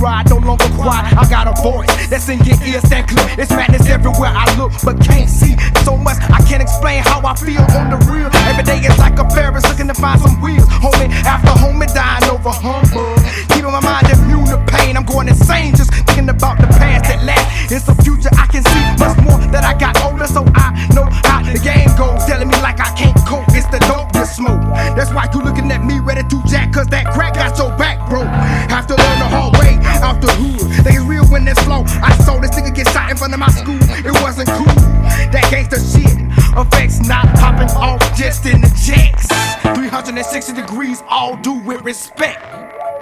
ride, no longer quiet. I got a voice that's in your ears, stand clear. It's madness everywhere I look, but can't see so much. I can't explain how I feel on the real. Every day it's like a Ferris looking to find some wheels. Homie after homie dying over humbug. Keeping my mind immune to pain. I'm going insane just thinking about the past that last. It's the future I can see much more that I got older, so I know how the game goes. Telling me like I can't cope. It's the dope you smoke. That's why you looking at me ready to jack, cause that crack got your back, bro. Have to learn the hard way out the hood. They real when it's slow. I saw this nigga get shot in front of my school. It wasn't cool. That gangsta shit affects not popping off just in the jacks. 360 degrees, all due with respect.